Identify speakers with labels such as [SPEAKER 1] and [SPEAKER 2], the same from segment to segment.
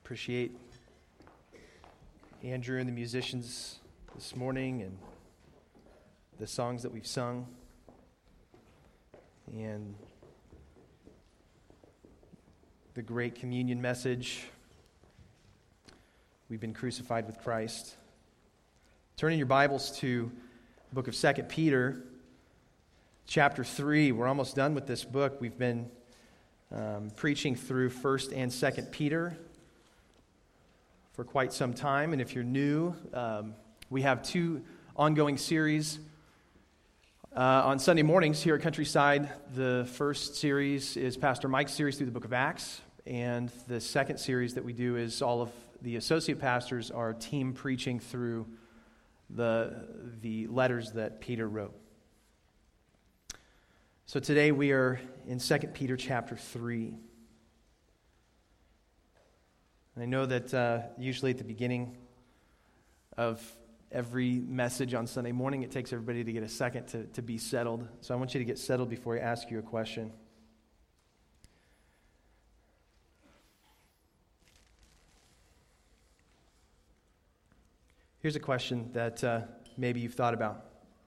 [SPEAKER 1] Appreciate Andrew and the musicians this morning and the songs that we've sung. And the great communion message. We've been crucified with Christ. Turn in your Bibles to the book of 2 Peter, chapter 3. We're almost done with this book. We've been preaching through 1 and 2 Peter for quite some time. And if you're new, we have two ongoing series on Sunday mornings here at Countryside. The first series is Pastor Mike's series through the book of Acts. And the second series that we do is all of the associate pastors are team preaching through the letters that Peter wrote. So today we are in 2 Peter chapter 3. And I know that usually at the beginning of every message on Sunday morning, it takes everybody to get a second to be settled. So I want you to get settled before I ask you a question. Here's a question that maybe you've thought about.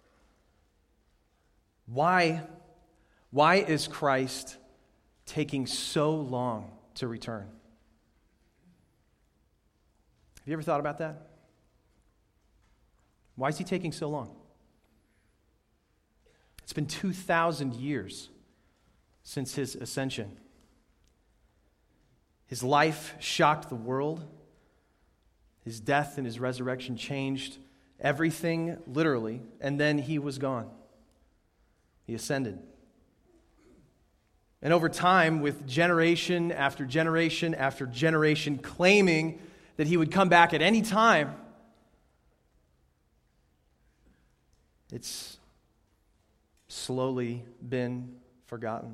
[SPEAKER 1] Why is Christ taking so long to return? Have you ever thought about that? Why is he taking so long? It's been 2,000 years since his ascension. His life shocked the world. His death and his resurrection changed everything, literally, and then he was gone. He ascended. And over time, with generation after generation after generation claiming that he would come back at any time, it's slowly been forgotten.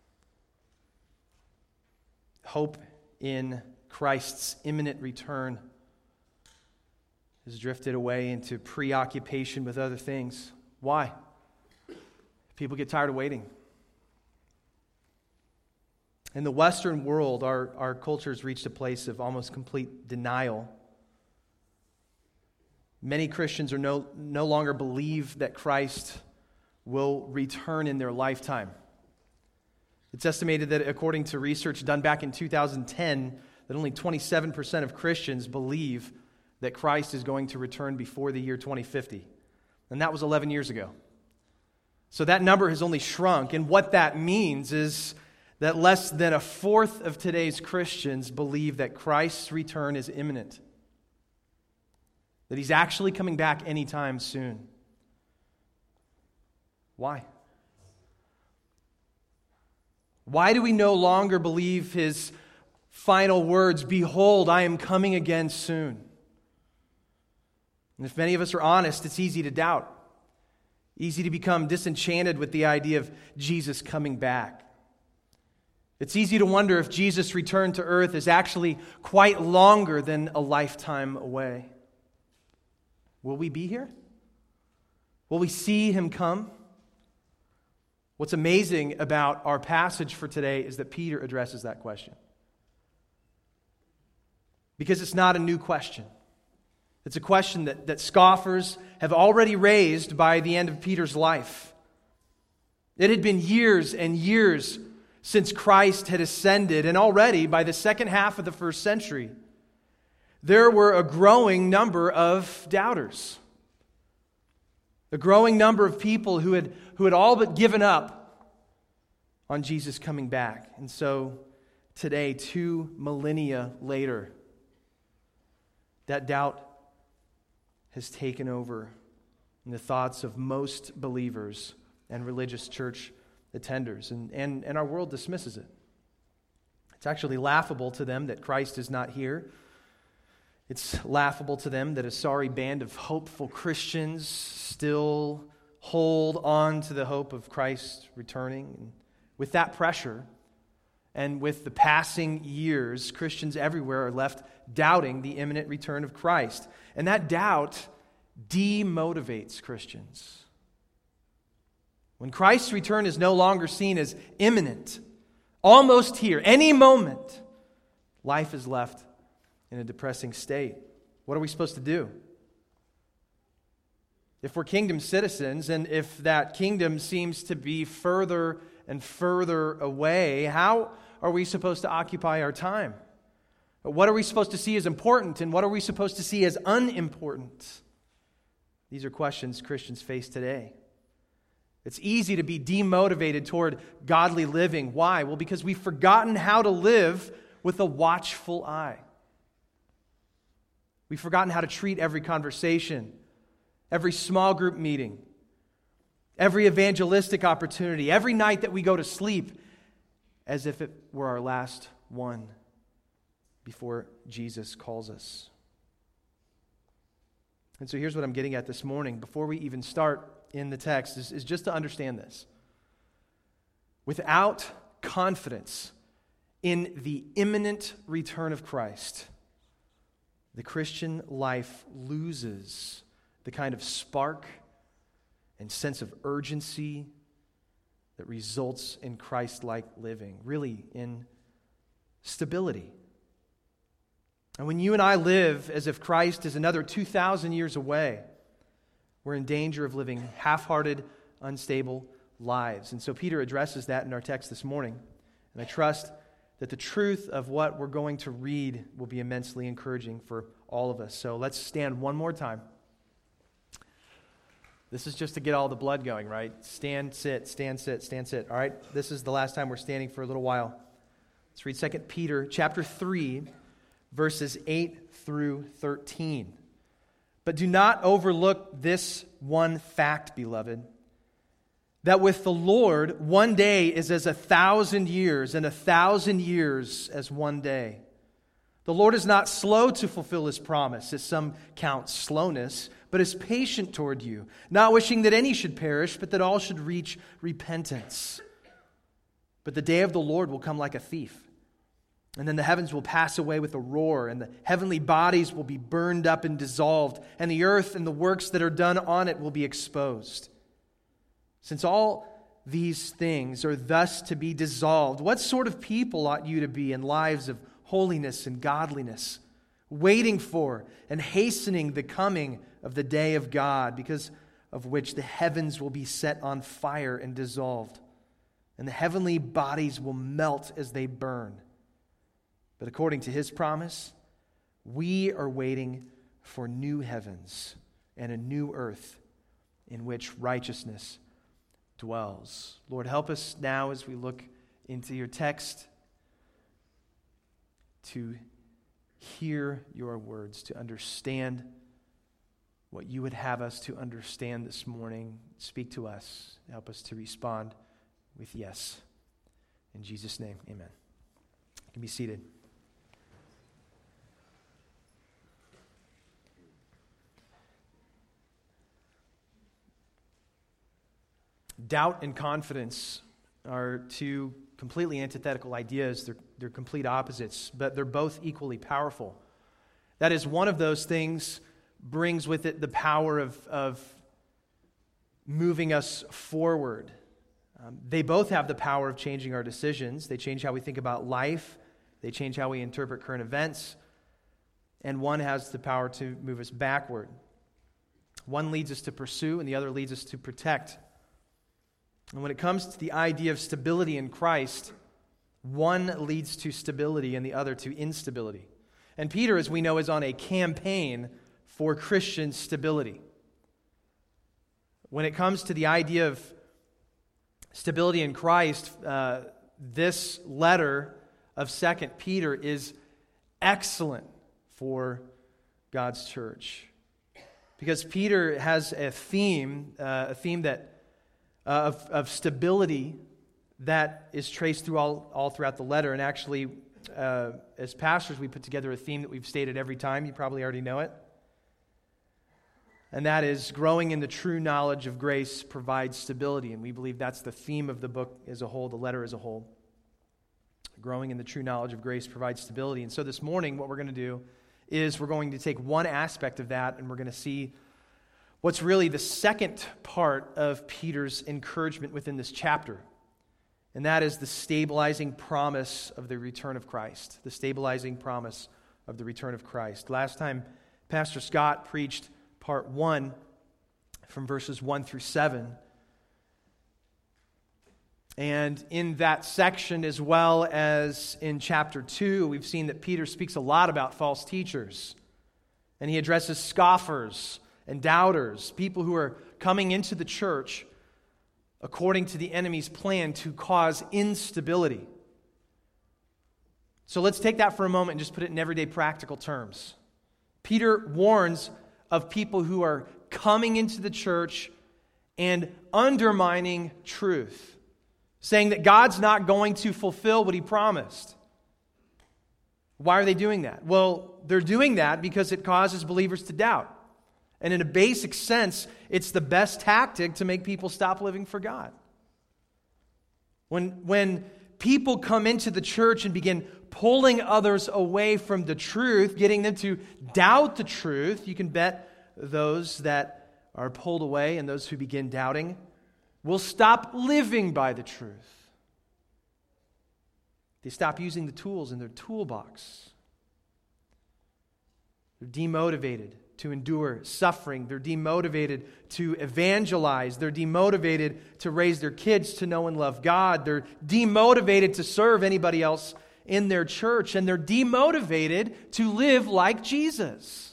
[SPEAKER 1] Hope in Christ's imminent return has drifted away into preoccupation with other things. Why? People get tired of waiting. In the Western world, our culture has reached a place of almost complete denial. Many Christians are no longer believe that Christ will return in their lifetime. It's estimated that according to research done back in 2010, that only 27% of Christians believe that Christ is going to return before the year 2050. And that was 11 years ago. So that number has only shrunk. And what that means is that less than a fourth of today's Christians believe that Christ's return is imminent. That he's actually coming back anytime soon. Why? Why do we no longer believe his final words, "Behold, I am coming again soon"? And if many of us are honest, it's easy to doubt. Easy to become disenchanted with the idea of Jesus coming back. It's easy to wonder if Jesus' return to earth is actually quite longer than a lifetime away. Will we be here? Will we see him come? What's amazing about our passage for today is that Peter addresses that question. Because it's not a new question. It's a question that scoffers have already raised by the end of Peter's life. It had been years and years since Christ had ascended, and already by the second half of the first century, there were a growing number of doubters. A growing number of people who had all but given up on Jesus coming back. And so today, 2 millennia later, that doubt has taken over in the thoughts of most believers and religious church attenders. And our world dismisses it. It's actually laughable to them that Christ is not here. It's laughable to them that a sorry band of hopeful Christians still hold on to the hope of Christ returning. And with that pressure, and with the passing years, Christians everywhere are left doubting the imminent return of Christ. And that doubt demotivates Christians. When Christ's return is no longer seen as imminent, almost here, any moment, life is left in a depressing state. What are we supposed to do? If we're kingdom citizens, and if that kingdom seems to be further and further away, how are we supposed to occupy our time? What are we supposed to see as important, and what are we supposed to see as unimportant? These are questions Christians face today. It's easy to be demotivated toward godly living. Why? Well, because we've forgotten how to live with a watchful eye. We've forgotten how to treat every conversation, every small group meeting, every evangelistic opportunity, every night that we go to sleep, as if it were our last one before Jesus calls us. And so here's what I'm getting at this morning, before we even start in the text, is just to understand this. Without confidence in the imminent return of Christ, the Christian life loses the kind of spark and sense of urgency that results in Christ-like living, really in stability. And when you and I live as if Christ is another 2,000 years away, we're in danger of living half-hearted, unstable lives. And so Peter addresses that in our text this morning. And I trust that the truth of what we're going to read will be immensely encouraging for all of us. So let's stand one more time. This is just to get all the blood going, right? Stand, sit, stand, sit, stand, sit. All right? This is the last time we're standing for a little while. Let's read 2 Peter chapter 3, verses 8 through 13. But do not overlook this one fact, beloved, that with the Lord, one day is as 1,000 years, and 1,000 years as one day. The Lord is not slow to fulfill His promise, as some count slowness, but is patient toward you, not wishing that any should perish, but that all should reach repentance. But the day of the Lord will come like a thief. And then the heavens will pass away with a roar, and the heavenly bodies will be burned up and dissolved, and the earth and the works that are done on it will be exposed. Since all these things are thus to be dissolved, what sort of people ought you to be in lives of holiness and godliness, waiting for and hastening the coming of the day of God, because of which the heavens will be set on fire and dissolved, and the heavenly bodies will melt as they burn? But according to His promise, we are waiting for new heavens and a new earth in which righteousness dwells. Lord, help us now as we look into your text to hear your words, to understand what you would have us to understand this morning. Speak to us. Help us to respond with yes. In Jesus' name, amen. You can be seated. Doubt and confidence are two completely antithetical ideas. They're complete opposites, but they're both equally powerful. That is, one of those things brings with it the power of moving us forward. They both have the power of changing our decisions. They change how we think about life. They change how we interpret current events. And one has the power to move us backward. One leads us to pursue, and the other leads us to protect. And when it comes to the idea of stability in Christ, one leads to stability and the other to instability. And Peter, as we know, is on a campaign for Christian stability. When it comes to the idea of stability in Christ, this letter of 2 Peter is excellent for God's church. Because Peter has a theme that of stability that is traced through all throughout the letter. And actually, as pastors, we put together a theme that we've stated every time. You probably already know it. And that is growing in the true knowledge of grace provides stability. And we believe that's the theme of the book as a whole, the letter as a whole. Growing in the true knowledge of grace provides stability. And so this morning, what we're going to do is we're going to take one aspect of that, and we're going to see what's really the second part of Peter's encouragement within this chapter. And that is the stabilizing promise of the return of Christ. The stabilizing promise of the return of Christ. Last time, Pastor Scott preached part 1 from verses 1 through 7. And in that section, as well as in chapter 2, we've seen that Peter speaks a lot about false teachers. And he addresses scoffers and doubters, people who are coming into the church according to the enemy's plan to cause instability. So let's take that for a moment and just put it in everyday practical terms. Peter warns of people who are coming into the church and undermining truth, saying that God's not going to fulfill what He promised. Why are they doing that? Well, they're doing that because it causes believers to doubt. And in a basic sense, it's the best tactic to make people stop living for God. When people come into the church and begin pulling others away from the truth, getting them to doubt the truth, you can bet those that are pulled away and those who begin doubting will stop living by the truth. They stop using the tools in their toolbox. They're demotivated to endure suffering. They're demotivated to evangelize. They're demotivated to raise their kids to know and love God. They're demotivated to serve anybody else in their church. And they're demotivated to live like Jesus.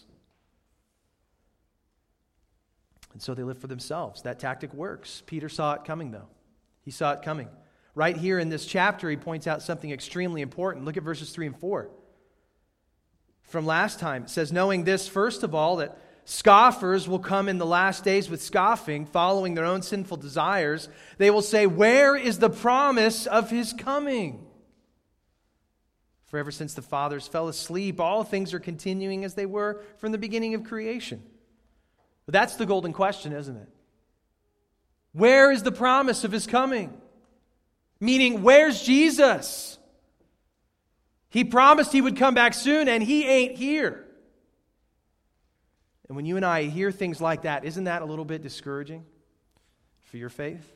[SPEAKER 1] And so they live for themselves. That tactic works. Peter saw it coming, though. He saw it coming. Right here in this chapter, he points out something extremely important. Look at verses 3 and 4. From last time, it says, knowing this, first of all, that scoffers will come in the last days with scoffing, following their own sinful desires. They will say, where is the promise of His coming? For ever since the fathers fell asleep, all things are continuing as they were from the beginning of creation. But that's the golden question, isn't it? Where is the promise of His coming? Meaning, where's Jesus? He promised He would come back soon, and He ain't here. And when you and I hear things like that, isn't that a little bit discouraging for your faith?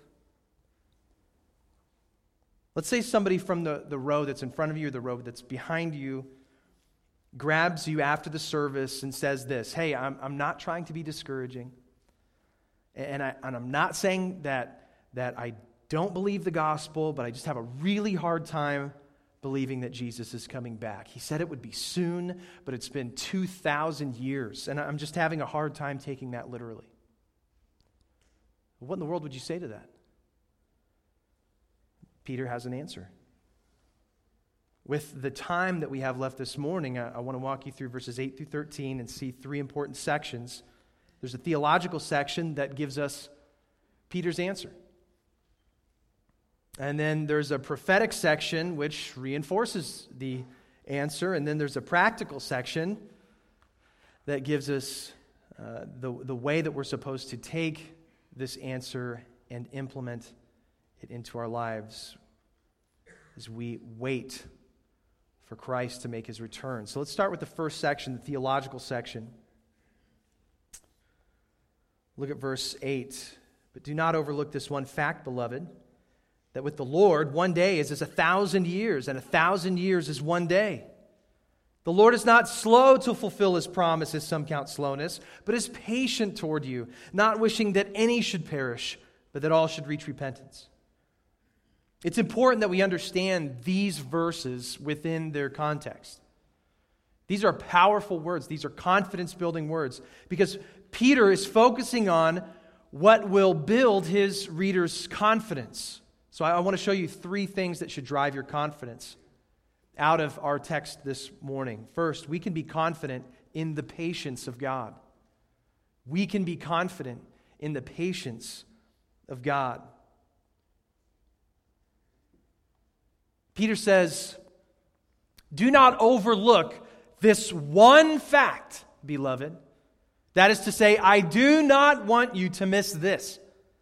[SPEAKER 1] Let's say somebody from the row that's in front of you or the row that's behind you grabs you after the service and says this, hey, I'm not trying to be discouraging, and I'm not saying that I don't believe the gospel, but I just have a really hard time believing that Jesus is coming back. He said it would be soon, but it's been 2,000 years, and I'm just having a hard time taking that literally. What in the world would you say to that? Peter has an answer. With the time that we have left this morning, I want to walk you through verses 8 through 13 and see three important sections. There's a theological section that gives us Peter's answer. And then there's a prophetic section which reinforces the answer. And then there's a practical section that gives us the way that we're supposed to take this answer and implement it into our lives as we wait for Christ to make His return. So let's start with the first section, the theological section. Look at verse 8. But do not overlook this one fact, beloved, that with the Lord, one day is as 1,000 years, and 1,000 years is one day. The Lord is not slow to fulfill His promise, as some count slowness, but is patient toward you, not wishing that any should perish, but that all should reach repentance. It's important that we understand these verses within their context. These are powerful words. These are confidence-building words, because Peter is focusing on what will build his readers' confidence. So I want to show you three things that should drive your confidence out of our text this morning. First, we can be confident in the patience of God. We can be confident in the patience of God. Peter says, do not overlook this one fact, beloved. That is to say, I do not want you to miss this.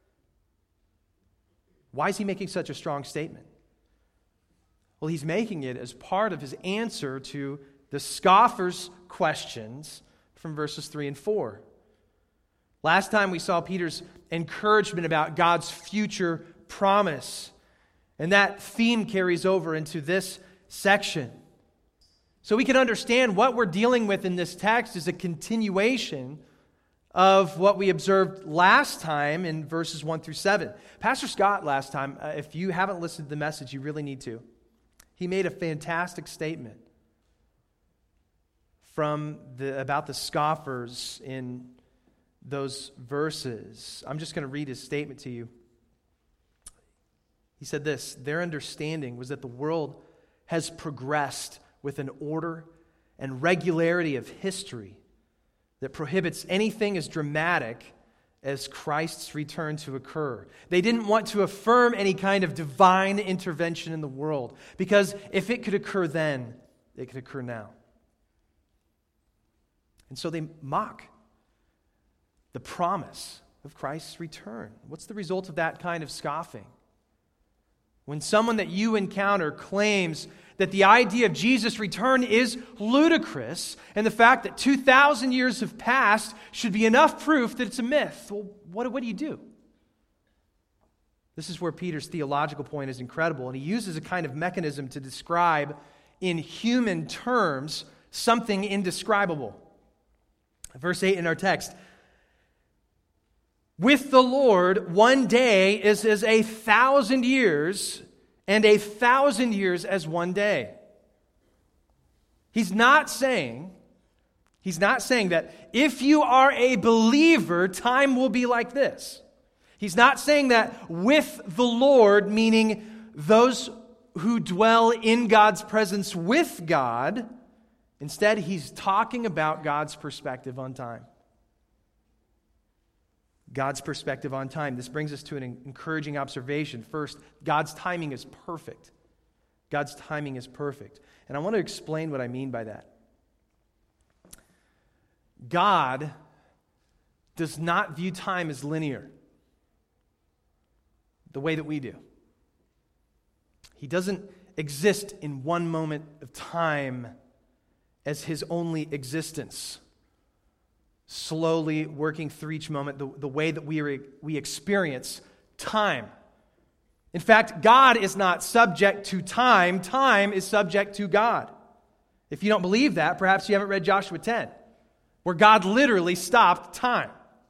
[SPEAKER 1] Why is he making such a strong statement? Well, he's making it as part of his answer to the scoffers' questions from verses 3 and 4. Last time we saw Peter's encouragement about God's future promise. And that theme carries over into this section. So we can understand what we're dealing with in this text is a continuation of what we observed last time in verses 1 through 7. Pastor Scott last time, if you haven't listened to the message, you really need to. He made a fantastic statement about the scoffers in those verses. I'm just going to read his statement to you. He said this: their understanding was that the world has progressed with an order and regularity of history that prohibits anything as dramatic as Christ's return to occur. They didn't want to affirm any kind of divine intervention in the world, because if it could occur then, it could occur now. And so they mock the promise of Christ's return. What's the result of that kind of scoffing? When someone that you encounter claims that the idea of Jesus' return is ludicrous, and the fact that 2,000 years have passed should be enough proof that it's a myth, well, what do you do? This is where Peter's theological point is incredible, and he uses a kind of mechanism to describe in human terms something indescribable. Verse 8 in our text: with the Lord, one day is as 1,000 years, and 1,000 years as one day. He's not saying that if you are a believer, time will be like this. He's not saying that with the Lord, meaning those who dwell in God's presence with God. Instead, he's talking about God's perspective on time. God's perspective on time. This brings us to an encouraging observation. First, God's timing is perfect. God's timing is perfect. And I want to explain what I mean by that. God does not view time as linear, the way that we do. He doesn't exist in one moment of time as his only existence, slowly working through each moment the way that we experience time. In fact, God is not subject to time. Time is subject to God. If you don't believe that, perhaps you haven't read Joshua 10, where God literally stopped time.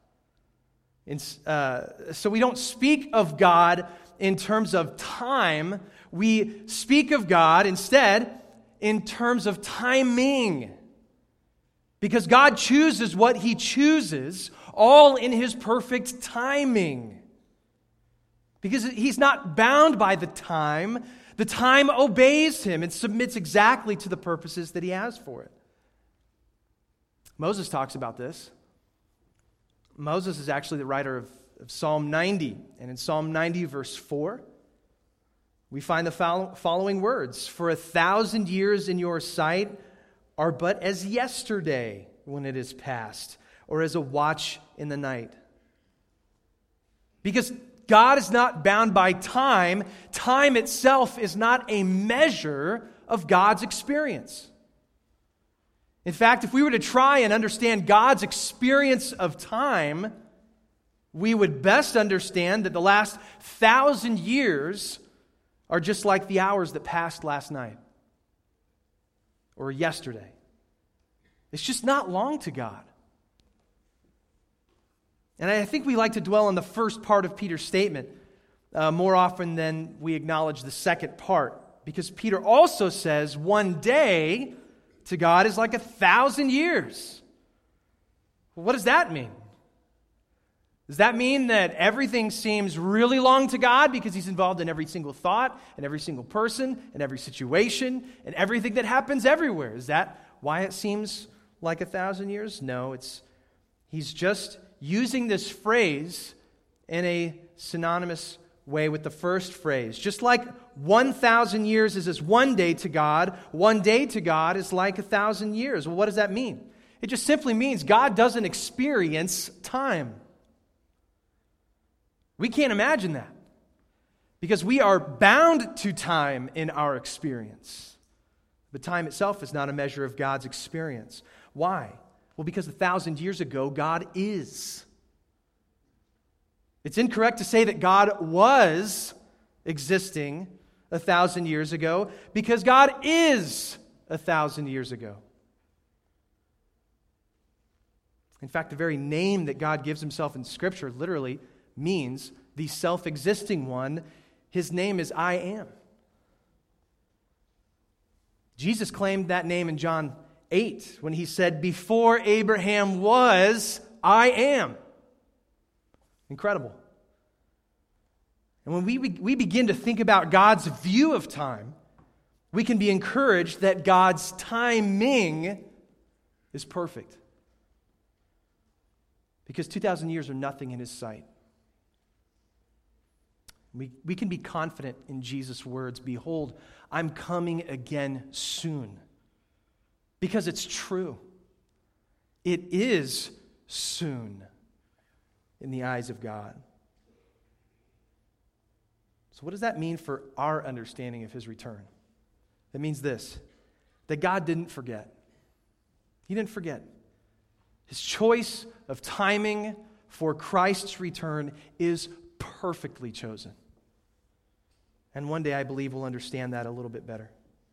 [SPEAKER 1] So we don't speak of God in terms of time. We speak of God instead in terms of timing. Because God chooses what He chooses, all in His perfect timing. Because He's not bound by the time obeys Him and submits exactly to the purposes that He has for it. Moses talks about this. Moses is actually the writer of Psalm 90. And in Psalm 90, verse 4, we find the following words: "For 1,000 years in your sight are but as yesterday when it is past, or as a watch in the night." Because God is not bound by time. Time itself is not a measure of God's experience. In fact, if we were to try and understand God's experience of time, we would best understand that the last 1,000 years are just like the hours that passed last night or yesterday. It's just not long to God. And I think we like to dwell on the first part of Peter's statement more often than we acknowledge the second part. Because Peter also says one day to God is like 1,000 years. Well, what does that mean? Does that mean that everything seems really long to God because He's involved in every single thought and every single person and every situation and everything that happens everywhere? Is that why it seems like 1,000 years? No, He's just using this phrase in a synonymous way with the first phrase. Just like 1,000 years is as one day to God is like 1,000 years. Well, what does that mean? It just simply means God doesn't experience time. We can't imagine that because we are bound to time in our experience. But time itself is not a measure of God's experience. Why? Well, because 1,000 years ago, God is. It's incorrect to say that God was existing 1,000 years ago because God is 1,000 years ago. In fact, the very name that God gives himself in Scripture literally means the self-existing one. His name is I Am. Jesus claimed that name in John 8 when he said, "Before Abraham was, I am." Incredible. And when we begin to think about God's view of time, we can be encouraged that God's timing is perfect. Because 2,000 years are nothing in his sight. We can be confident in Jesus' words, "Behold, I'm coming again soon." Because it's true. It is soon in the eyes of God. So what does that mean for our understanding of his return? It means this, that God didn't forget. He didn't forget. His choice of timing for Christ's return is perfectly chosen. And one day I believe we'll understand that a little bit better.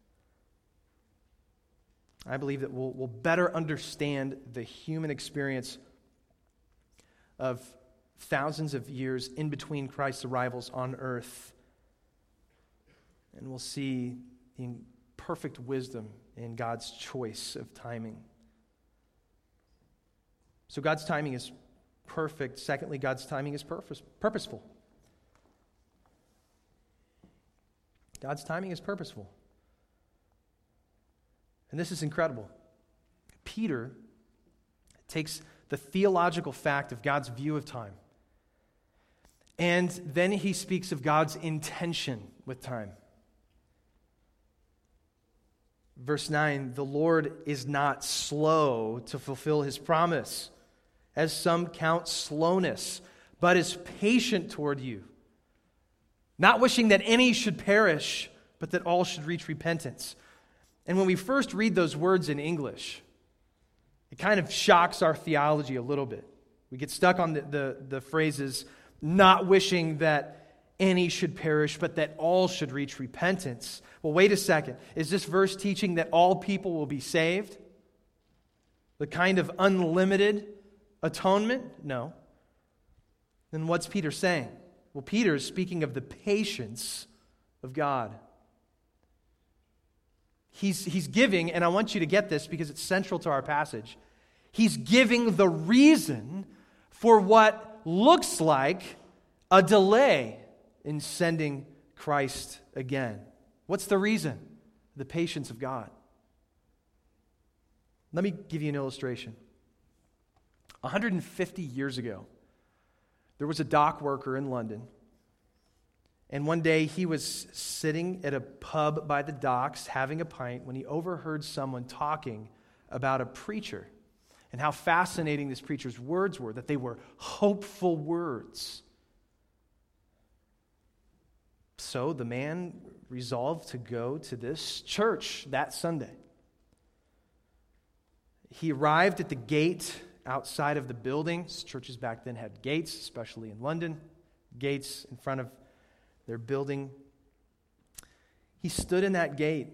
[SPEAKER 1] I believe that we'll better understand the human experience of thousands of years in between Christ's arrivals on earth. And we'll see the perfect wisdom in God's choice of timing. So God's timing is perfect. Secondly, God's timing is purposeful. God's timing is purposeful. And this is incredible. Peter takes the theological fact of God's view of time, and then he speaks of God's intention with time. Verse 9, "The Lord is not slow to fulfill his promise, as some count slowness, but is patient toward you, not wishing that any should perish, but that all should reach repentance." And when we first read those words in English, it kind of shocks our theology a little bit. We get stuck on the phrases, "not wishing that any should perish, but that all should reach repentance." Well, wait a second. Is this verse teaching that all people will be saved? The kind of unlimited atonement? No. Then what's Peter saying? Well, Peter is speaking of the patience of God. He's giving, and I want you to get this because it's central to our passage, he's giving the reason for what looks like a delay in sending Christ again. What's the reason? The patience of God. Let me give you an illustration. 150 years ago, there was a dock worker in London. And one day he was sitting at a pub by the docks having a pint when he overheard someone talking about a preacher and how fascinating this preacher's words were, that they were hopeful words. So the man resolved to go to this church that Sunday. He arrived at the gate outside of the building. Churches back then had gates, especially in London, gates in front of their building. He stood in that gate,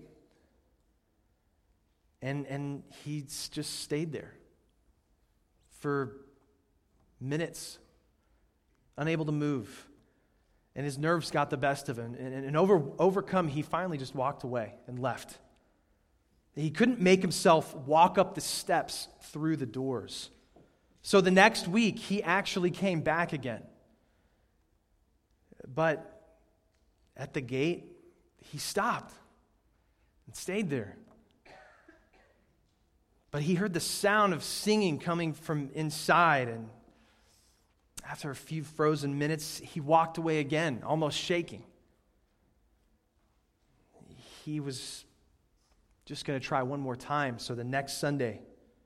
[SPEAKER 1] and he just stayed there for minutes, unable to move. And his nerves got the best of him. And overcome, he finally just walked away and left. He couldn't make himself walk up the steps through the doors. So the next week, he actually came back again. But at the gate, he stopped and stayed there. But he heard the sound of singing coming from inside, and after a few frozen minutes, he walked away again, almost shaking. He was just going to try one more time, so the next Sunday,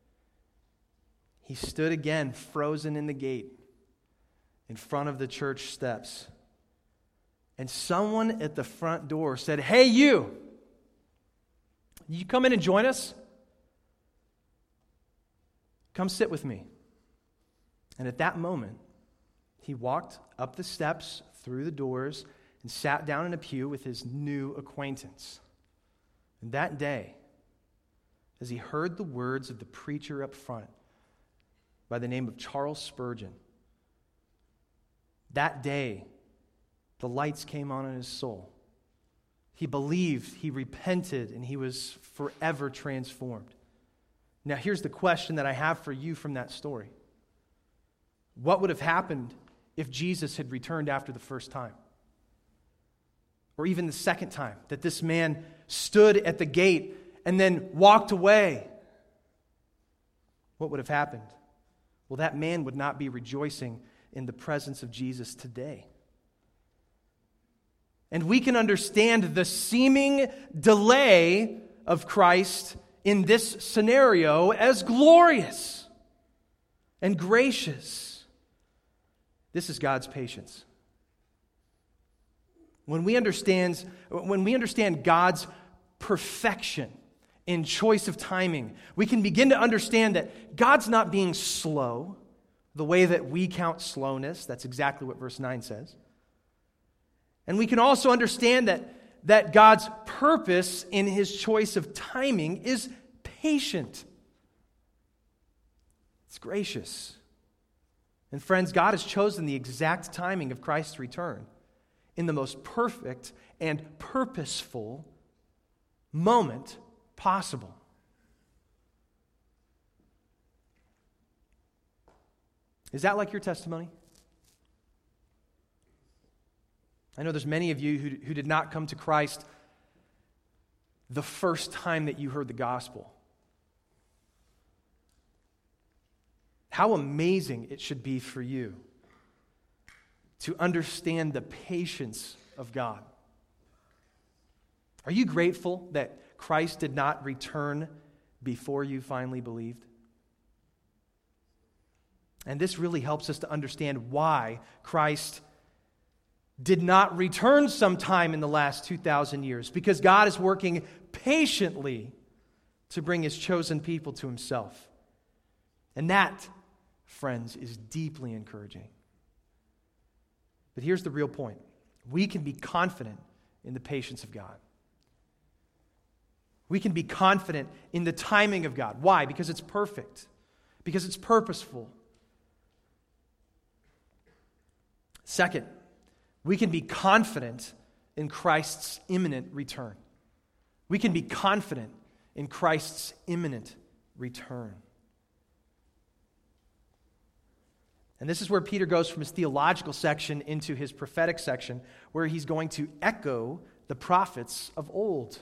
[SPEAKER 1] he stood again, frozen in the gate, in front of the church steps. And someone at the front door said, "Hey, you come in and join us? Come sit with me." And at that moment, he walked up the steps, through the doors, and sat down in a pew with his new acquaintance. And that day, as he heard the words of the preacher up front by the name of Charles Spurgeon. That day, the lights came on in his soul. He believed, he repented, and he was forever transformed. Now, here's the question that I have for you from that story. What would have happened if Jesus had returned after the first time? Or even the second time that this man stood at the gate and then walked away? What would have happened? Well, that man would not be rejoicing in the presence of Jesus today. And we can understand the seeming delay of Christ in this scenario as glorious and gracious. This is God's patience. When we understand God's perfection in choice of timing, we can begin to understand that God's not being slow the way that we count slowness. That's exactly what verse 9 says. And we can also understand that God's purpose in his choice of timing is patient. It's gracious. And friends, God has chosen the exact timing of Christ's return in the most perfect and purposeful moment possible. Is that like your testimony? I know there's many of you who did not come to Christ the first time that you heard the gospel. How amazing it should be for you to understand the patience of God. Are you grateful that Christ did not return before you finally believed? And this really helps us to understand why Christ did not return sometime in the last 2,000 years. Because God is working patiently to bring his chosen people to himself. And that, friends, is deeply encouraging. But here's the real point. We can be confident in the patience of God. We can be confident in the timing of God. Why? Because it's perfect. Because it's purposeful. Second, we can be confident in Christ's imminent return. We can be confident in Christ's imminent return. And this is where Peter goes from his theological section into his prophetic section, where he's going to echo the prophets of old.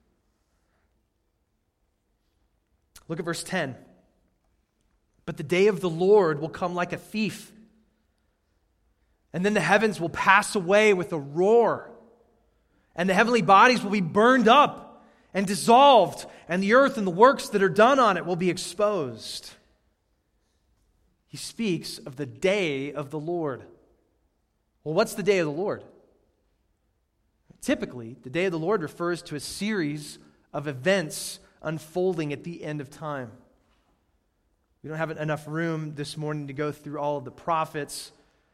[SPEAKER 1] Look at verse 10. But the day of the Lord will come like a thief. And then the heavens will pass away with a roar. And the heavenly bodies will be burned up and dissolved. And the earth and the works that are done on it will be exposed. He speaks of the day of the Lord. Well, what's the day of the Lord? Typically, the day of the Lord refers to a series of events unfolding at the end of time. We don't have enough room this morning to go through all of the prophets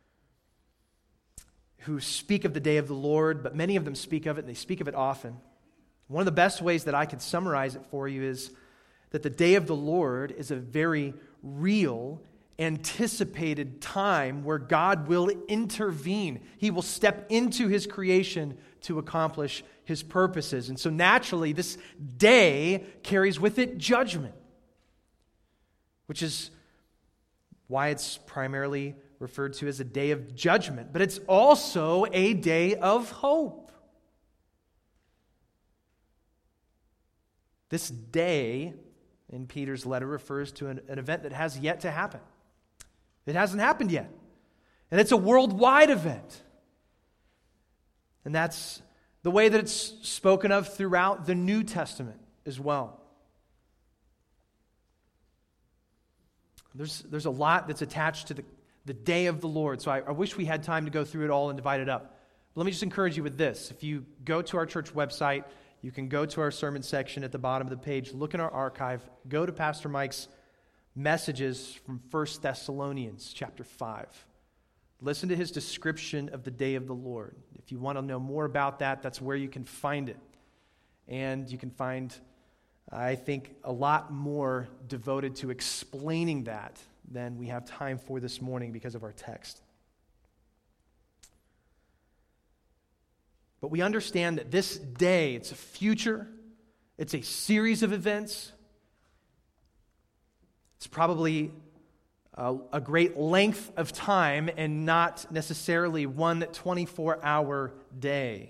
[SPEAKER 1] who speak of the day of the Lord, but many of them speak of it, and they speak of it often. One of the best ways that I could summarize it for you is that the day of the Lord is a very real, anticipated time where God will intervene. He will step into his creation to accomplish his purposes. And so naturally, this day carries with it judgment, which is why it's primarily referred to as a day of judgment. But it's also a day of hope. This day in Peter's letter refers to an event that has yet to happen. It hasn't happened yet. And it's a worldwide event. And that's the way that it's spoken of throughout the New Testament as well. There's a lot that's attached to the day of the Lord. So I wish we had time to go through it all and divide it up. But let me just encourage you with this. If you go to our church website, you can go to our sermon section at the bottom of the page, look in our archive, go to Pastor Mike's messages from 1 Thessalonians chapter 5. Listen to his description of the day of the Lord. If you want to know more about that, that's where you can find it. And you can find I think, a lot more devoted to explaining that than we have time for this morning because of our text. But we understand that this day, it's a future, it's a series of events. It's probably a great length of time and not necessarily one 24-hour day.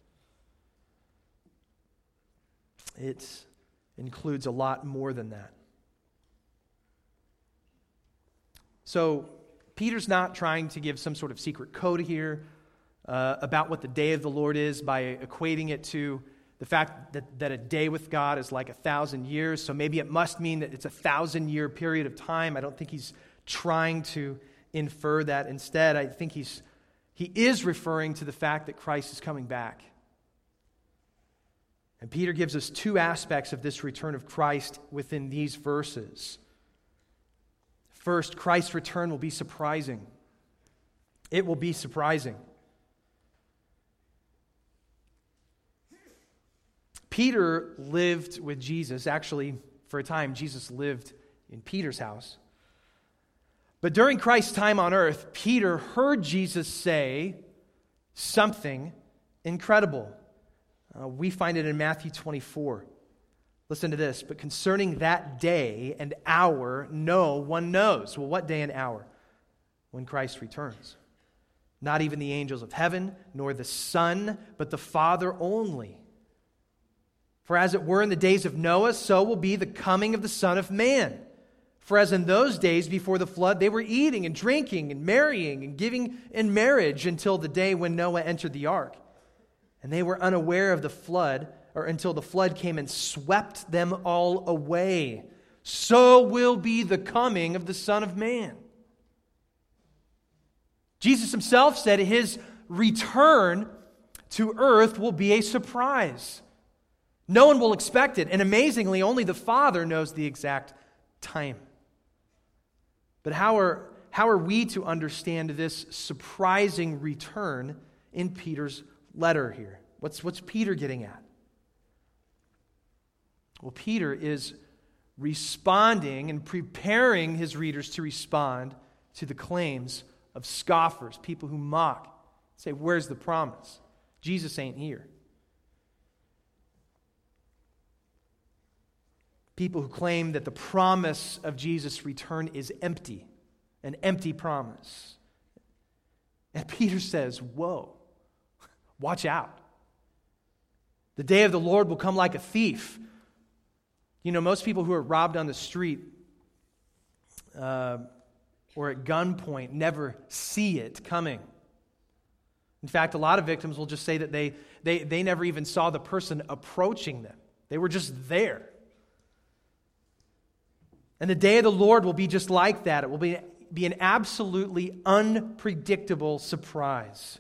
[SPEAKER 1] It includes a lot more than that. So, Peter's not trying to give some sort of secret code here about what the day of the Lord is by equating it to the fact that a day with God is like 1,000 years. So maybe it must mean that it's a 1,000-year period of time. I don't think he's trying to infer that. Instead, I think he is referring to the fact that Christ is coming back. And Peter gives us two aspects of this return of Christ within these verses. First, Christ's return will be surprising. It will be surprising. Peter lived with Jesus. Actually, for a time, Jesus lived in Peter's house. But during Christ's time on earth, Peter heard Jesus say something incredible. We find it in Matthew 24. Listen to this. But concerning that day and hour, no one knows. Well, what day and hour? When Christ returns. Not even the angels of heaven, nor the Son, but the Father only. For as it were in the days of Noah, so will be the coming of the Son of Man. For as in those days before the flood, they were eating and drinking and marrying and giving in marriage until the day when Noah entered the ark. And they were unaware of the flood, or until the flood came and swept them all away. So will be the coming of the Son of Man. Jesus himself said his return to earth will be a surprise. No one will expect it, and amazingly, only the Father knows the exact time. But how are we to understand this surprising return in Peter's letter here? What's Peter getting at? Well, Peter is responding and preparing his readers to respond to the claims of scoffers, people who mock, say, where's the promise? Jesus ain't here. People who claim that the promise of Jesus' return is empty, an empty promise. And Peter says, whoa, watch out. The day of the Lord will come like a thief. You know, most people who are robbed on the street or at gunpoint never see it coming. In fact, a lot of victims will just say that they never even saw the person approaching them. They were just there. And the day of the Lord will be just like that. It will be an absolutely unpredictable surprise.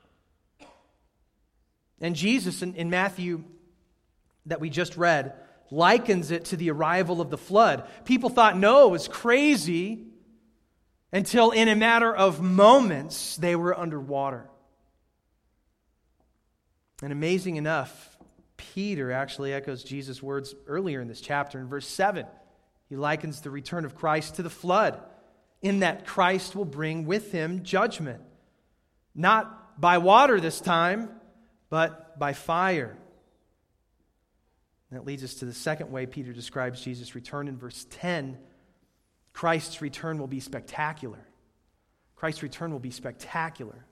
[SPEAKER 1] And Jesus, in Matthew that we just read, likens it to the arrival of the flood. People thought Noah was crazy until in a matter of moments they were underwater. And amazing enough, Peter actually echoes Jesus' words earlier in this chapter in verse 7. He likens the return of Christ to the flood, in that Christ will bring with him judgment. Not by water this time, but by fire. And that leads us to the second way Peter describes Jesus' return in verse 10. Christ's return will be spectacular. Christ's return will be spectacular.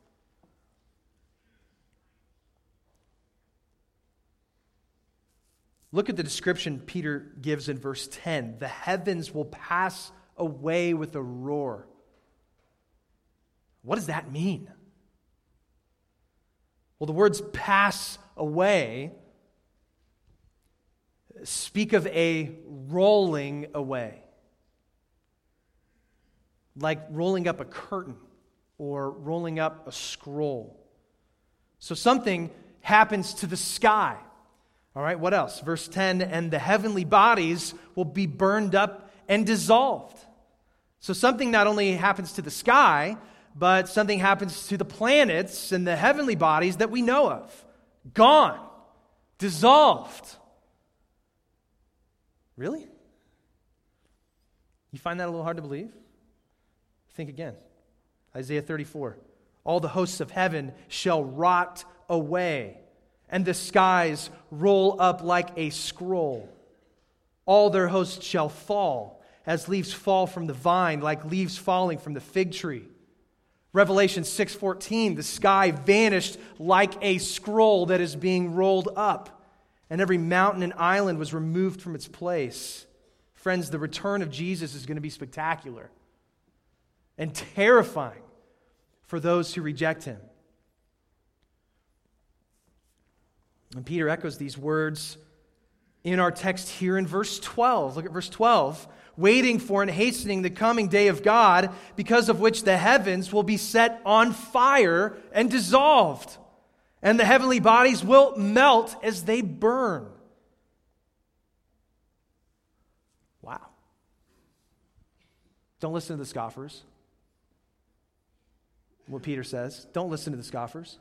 [SPEAKER 1] Look at the description Peter gives in verse 10. The heavens will pass away with a roar. What does that mean? Well, the words pass away speak of a rolling away. Like rolling up a curtain or rolling up a scroll. So something happens to the sky. All right, what else? Verse 10, and the heavenly bodies will be burned up and dissolved. So something not only happens to the sky, but something happens to the planets and the heavenly bodies that we know of. Gone. Dissolved. Really? You find that a little hard to believe? Think again. Isaiah 34. All the hosts of heaven shall rot away, and the skies roll up like a scroll. All their hosts shall fall, as leaves fall from the vine, like leaves falling from the fig tree. Revelation 6:14, the sky vanished like a scroll that is being rolled up, and every mountain and island was removed from its place. Friends, the return of Jesus is going to be spectacular and terrifying for those who reject him. And Peter echoes these words in our text here in verse 12. Look at verse 12. Waiting for and hastening the coming day of God, because of which the heavens will be set on fire and dissolved, and the heavenly bodies will melt as they burn. Wow. Don't listen to the scoffers. What Peter says, don't listen to the scoffers.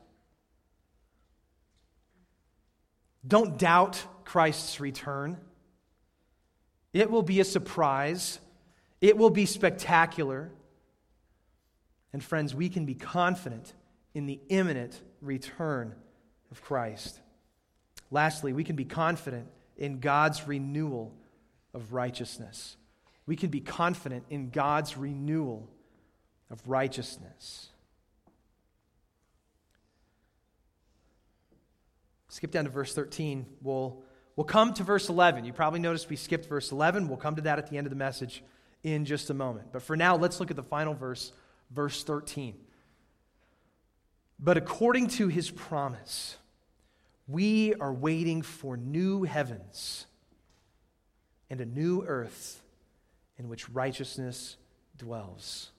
[SPEAKER 1] Don't doubt Christ's return. It will be a surprise. It will be spectacular. And friends, we can be confident in the imminent return of Christ. Lastly, we can be confident in God's renewal of righteousness. We can be confident in God's renewal of righteousness. Skip down to verse 13. We'll come to verse 11. You probably noticed we skipped verse 11. We'll come to that at the end of the message in just a moment. But for now, let's look at the final verse, verse 13. But according to his promise, we are waiting for new heavens and a new earth in which righteousness dwells.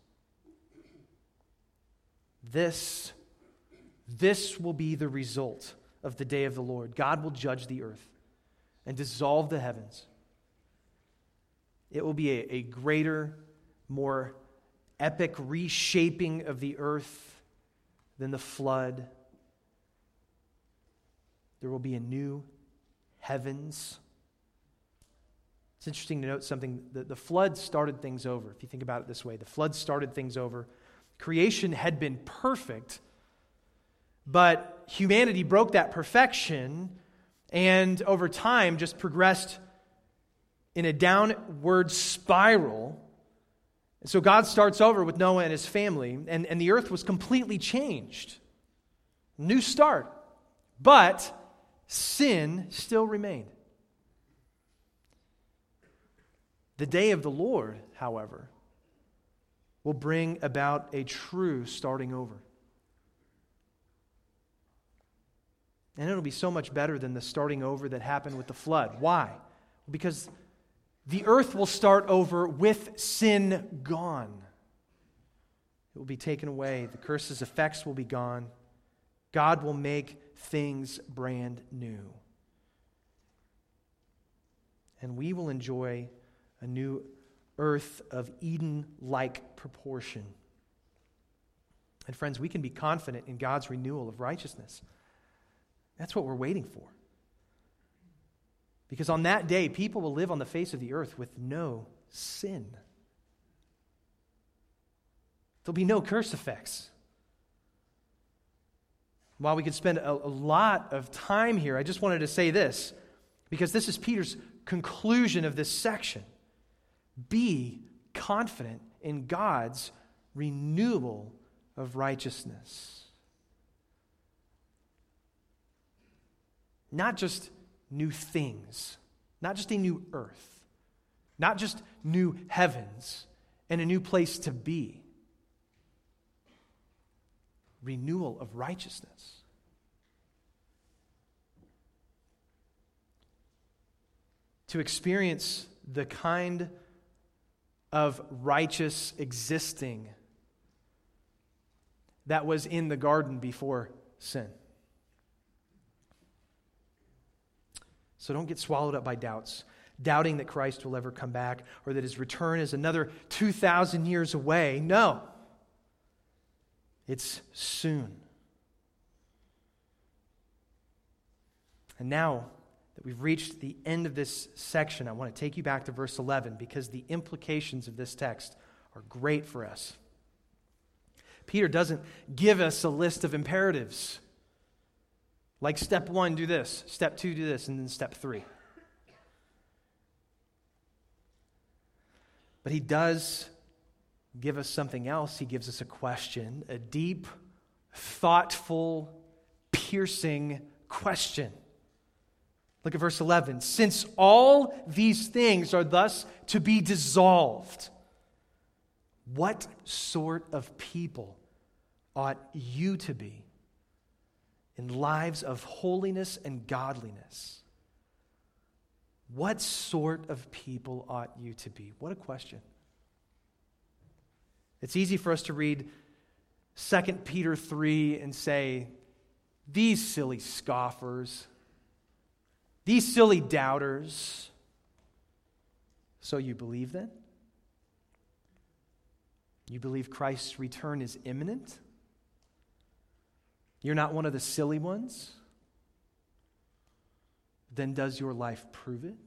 [SPEAKER 1] This will be the result of the day of the Lord. God will judge the earth and dissolve the heavens. It will be a greater, more epic reshaping of the earth than the flood. There will be a new heavens. It's interesting to note something. The flood started things over. If you think about it this way, the flood started things over. Creation had been perfect, but humanity broke that perfection and over time just progressed in a downward spiral. And so God starts over with Noah and his family, and the earth was completely changed. New start. But sin still remained. The day of the Lord, however, will bring about a true starting over. And it'll be so much better than the starting over that happened with the flood. Why? Because the earth will start over with sin gone. It will be taken away. The curse's effects will be gone. God will make things brand new. And we will enjoy a new earth of Eden-like proportion. And friends, we can be confident in God's renewal of righteousness. That's what we're waiting for. Because on that day, people will live on the face of the earth with no sin. There'll be no curse effects. While we could spend a lot of time here, I just wanted to say this, because this is Peter's conclusion of this section. Be confident in God's renewal of righteousness. Not just new things, not just a new earth, not just new heavens and a new place to be. Renewal of righteousness. To experience the kind of righteous existing that was in the garden before sin. So don't get swallowed up by doubts, doubting that Christ will ever come back or that his return is another 2,000 years away. No. It's soon. And now that we've reached the end of this section, I want to take you back to verse 11 because the implications of this text are great for us. Peter doesn't give us a list of imperatives. Like step 1, do this. Step 2, do this. And then step 3. But he does give us something else. He gives us a question, a deep, thoughtful, piercing question. Look at verse 11. Since all these things are thus to be dissolved, what sort of people ought you to be in lives of holiness and godliness? What sort of people ought you to be? What a question. It's easy for us to read 2 Peter 3 and say, these silly scoffers, these silly doubters. So you believe then? You believe Christ's return is imminent? You're not one of the silly ones? Then does your life prove it?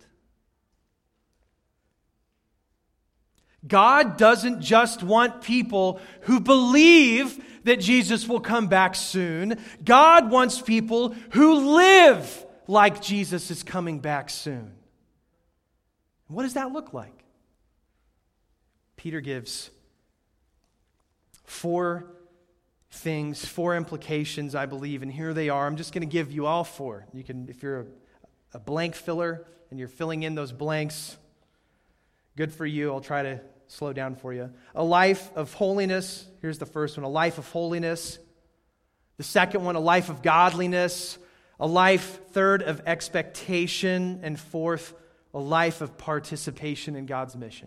[SPEAKER 1] God doesn't just want people who believe that Jesus will come back soon. God wants people who live like Jesus is coming back soon. What does that look like? Peter gives 4 things, 4 implications, I believe, and here they are. I'm just going to give you all 4. You can, if you're a blank filler and you're filling in those blanks, good for you. I'll try to slow down for you. A life of holiness. Here's the first one, a life of holiness. The second one, a life of godliness. A life, third, of expectation. And fourth, a life of participation in God's mission.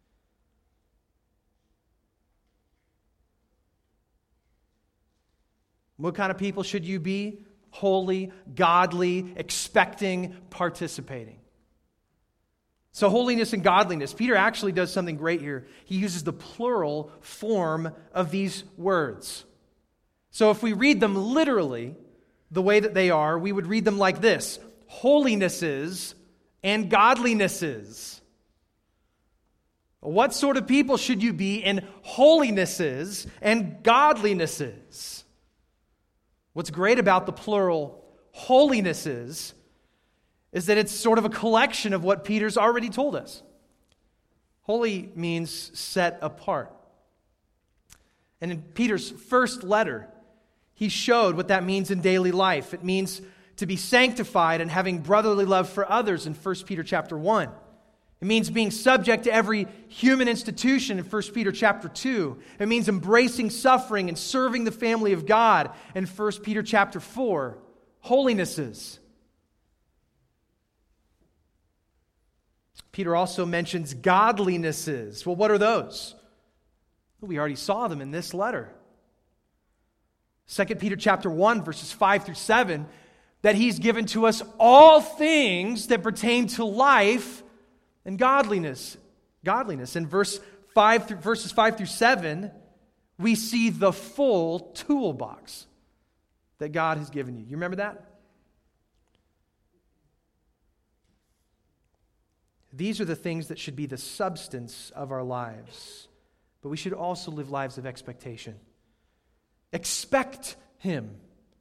[SPEAKER 1] What kind of people should you be? Holy, godly, expecting, participating. So holiness and godliness. Peter actually does something great here. He uses the plural form of these words. So if we read them literally, the way that they are, we would read them like this: holinesses and godlinesses. What sort of people should you be in holinesses and godlinesses? What's great about the plural holinesses is that it's sort of a collection of what Peter's already told us. Holy means set apart. And in Peter's first letter, he showed what that means in daily life. It means to be sanctified and having brotherly love for others in 1 Peter chapter 1. It means being subject to every human institution in 1 Peter chapter 2. It means embracing suffering and serving the family of God in 1 Peter chapter 4. Holinesses. Peter also mentions godlinesses. Well, what are those? Well, we already saw them in this letter. 2 Peter chapter 1, verses 5 through 7, that he's given to us all things that pertain to life and godliness. In verses 5 through 7, we see the full toolbox that God has given you. You remember that? These are the things that should be the substance of our lives. But we should also live lives of expectation. Expect Him.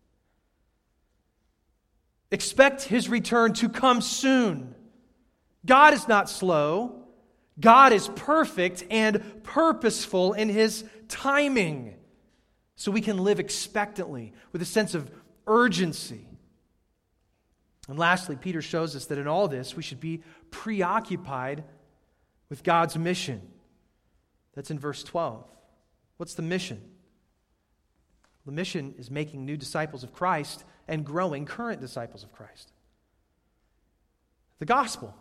[SPEAKER 1] Expect His return to come soon. God is not slow. God is perfect and purposeful in His timing. So we can live expectantly with a sense of urgency. And lastly, Peter shows us that in all this, we should be preoccupied with God's mission. That's in verse 12. What's the mission? The mission is making new disciples of Christ and growing current disciples of Christ. The gospel.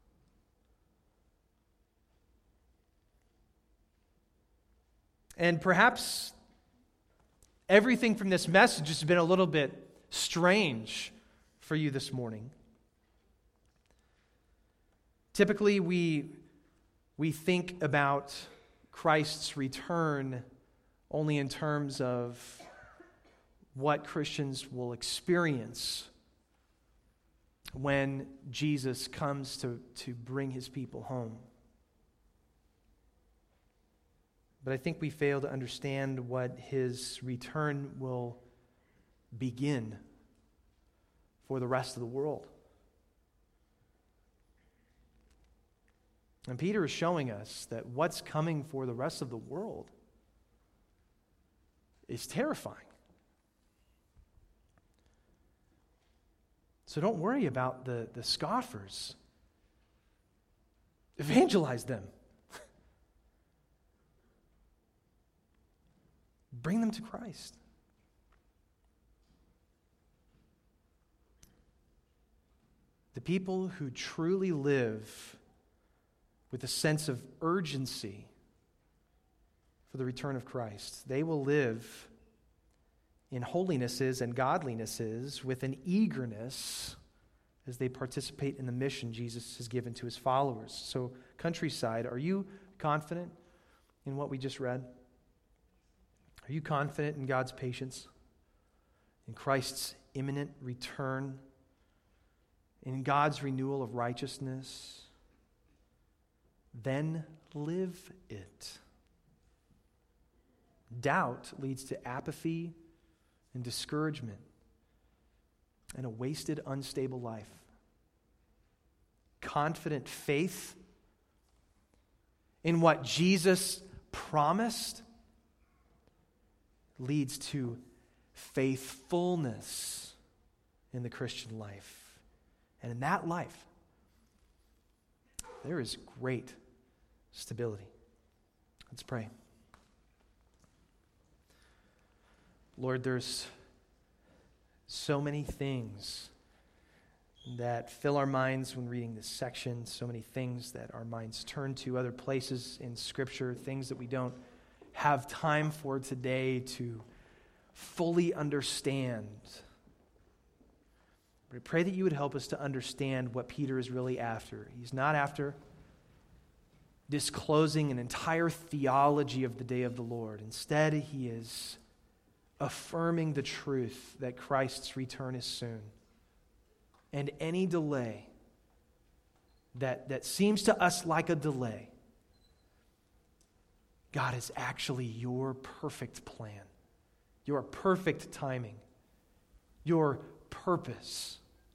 [SPEAKER 1] And perhaps everything from this message has been a little bit strange for you this morning. Typically, we think about Christ's return only in terms of what Christians will experience when Jesus comes to bring his people home. But I think we fail to understand what his return will begin for the rest of the world. And Peter is showing us that what's coming for the rest of the world is terrifying. So don't worry about the scoffers. Evangelize them. Bring them to Christ. The people who truly live with a sense of urgency for the return of Christ, they will live in holinesses and godlinesses with an eagerness as they participate in the mission Jesus has given to his followers. So, Countryside, are you confident in what we just read? Are you confident in God's patience, in Christ's imminent return, in God's renewal of righteousness? Then live it. Doubt leads to apathy and discouragement and a wasted, unstable life. Confident faith in what Jesus promised leads to faithfulness in the Christian life. And in that life, there is great stability. Let's pray. Lord, there's so many things that fill our minds when reading this section, so many things that our minds turn to, other places in Scripture, things that we don't have time for today to fully understand. But I pray that you would help us to understand what Peter is really after. He's not after disclosing an entire theology of the day of the Lord. Instead, he is affirming the truth that Christ's return is soon. And any delay that seems to us like a delay, God, is actually your perfect plan, your perfect timing, your purpose,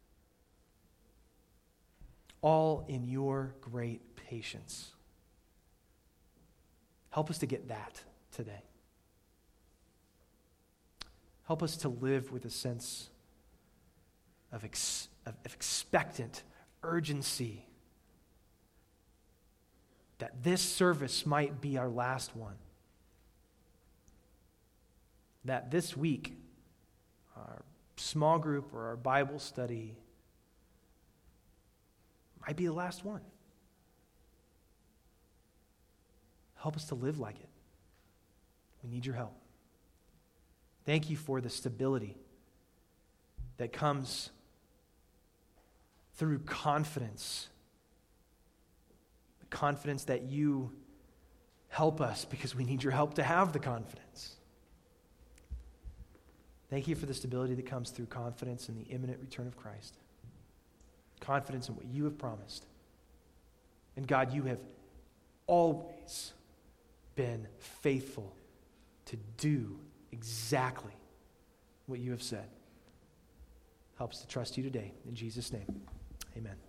[SPEAKER 1] all in your great patience. Help us to get that today. Help us to live with a sense of expectant urgency that this service might be our last one. That this week, our small group or our Bible study might be the last one. Help us to live like it. We need your help. Thank you for the stability that comes through confidence. The confidence that you help us because we need your help to have the confidence. Thank you for the stability that comes through confidence in the imminent return of Christ. Confidence in what you have promised. And God, you have always been faithful to do exactly what you have said. Help us to trust you today. In Jesus' name, amen.